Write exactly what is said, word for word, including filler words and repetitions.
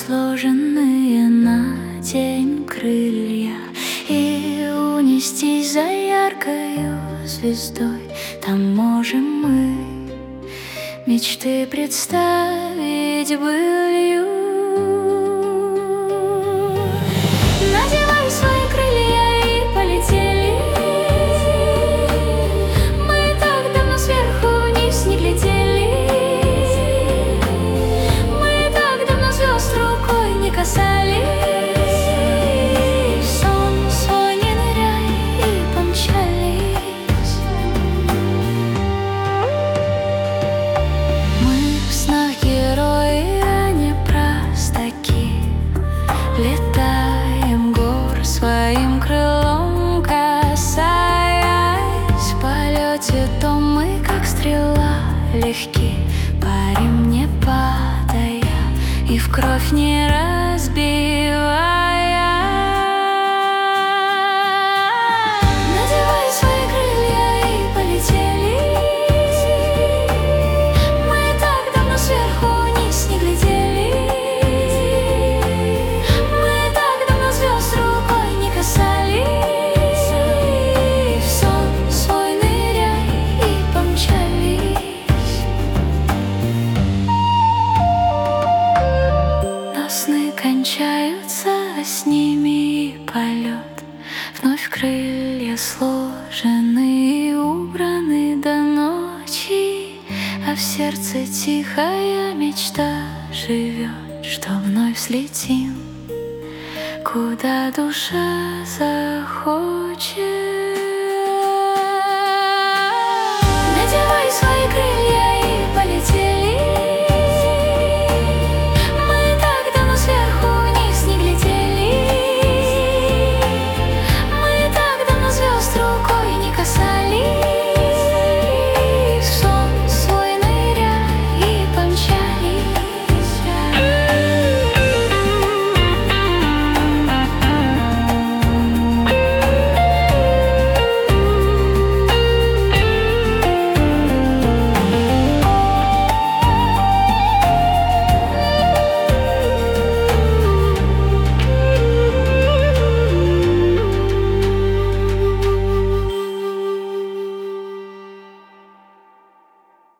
сложенные на день крылья, и унестись за яркою звездой. Там можем мы мечты представить былью. Надевай свои крылья и полетели. Мы так давно сверху вниз не глядели. Мы так давно звезд рукой не касались. В сон свой не ныряй и помчались. Мы в снах герои, а не простаки. Летаем гор своим крылом, касаясь. В полете то мы, как стрела, легки, парим не падая и в кровь не разбивая. Надевай свои крылья и полетели. Мы так давно сверху вниз не глядели. Мы так давно звезд рукой не касались. В сон свой ныряй и помчались. Но сны кончаются, а с ними и полет. Вновь крылья сложены и убраны до ночи, а в сердце тихая мечта живет, что вновь слетим, куда душа захочет. Надевай свои крылья